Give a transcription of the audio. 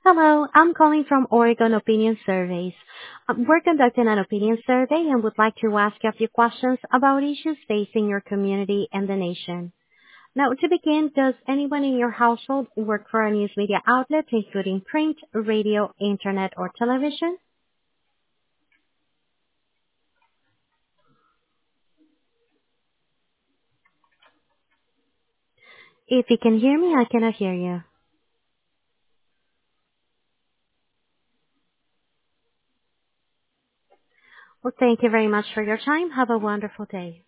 Hello, I'm calling from Oregon Opinion Surveys. We're conducting an opinion survey and would like to ask you a few questions about issues facing your community and the nation. Now, to begin, does anyone in your household work for a news media outlet, including print, radio, internet, or television? If you can hear me, I cannot hear you. Well, thank you very much for your time. Have a wonderful day.